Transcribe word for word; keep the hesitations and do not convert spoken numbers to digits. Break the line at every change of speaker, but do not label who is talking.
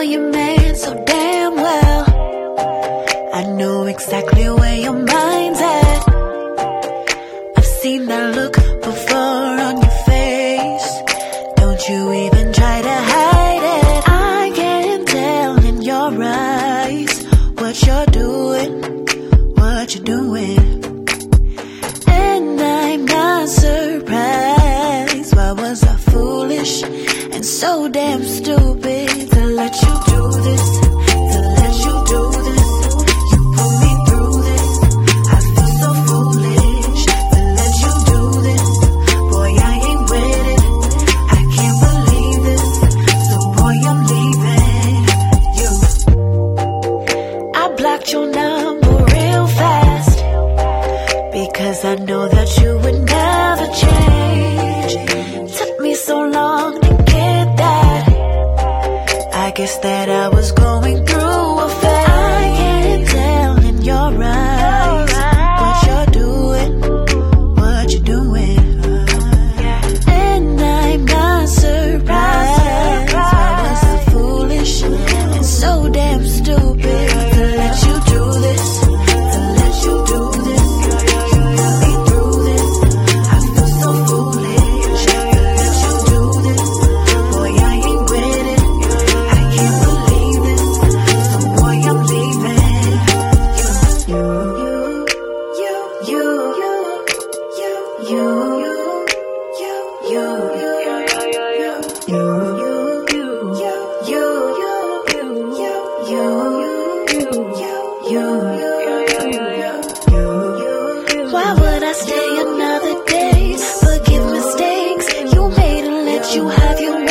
know your man so damn well. I know exactly where your mind's at. I've seen that look before on your face. Don't you even try to hide it. I can tell in your eyes what you're doing, what you're doing. And I'm not surprised. Why was I foolish and so damn stupid to let you do this, to let you do this? You put me through this. I feel so foolish to let you do this. Boy, I ain't with it. I can't believe this. So boy, I'm leaving you. I blocked your number real fast because I know that you would never change. Took me so long to get that. I guess that I was going through a phase. I can tell in your eyes what you're doing, what you're doing. And I'm not surprised. I was so foolish and so damn stupid to let you do this, to let you do this. You put me through this. I feel so foolish to let you do this. Boy, I ain't with it. I can't believe this. So boy, I'm leaving you. You, you, you, you, you, you, you, you, you, you, why would I stay another day? Forgive mistakes you made and let you have your way.